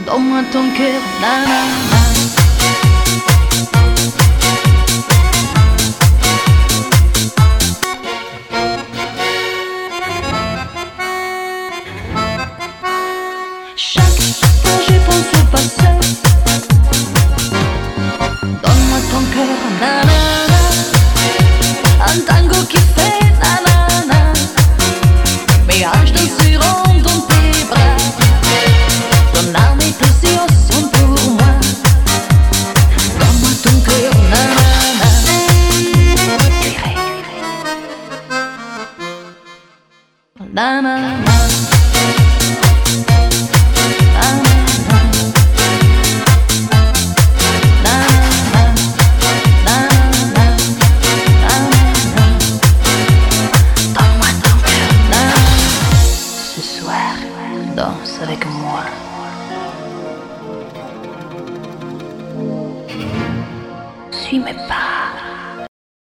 Donne-moi ton cœur, nanana. Chaque fois je pense au passé. Donne-moi ton cœur, nanana. Un tango qui fait nanana. Mes hanches danseront dans tes bras. Ton âme et tes yeux sont pour moi. Donne-moi ton cœur, nanana. Nanana. Ce soir, danse avec moi. Suis mes pas.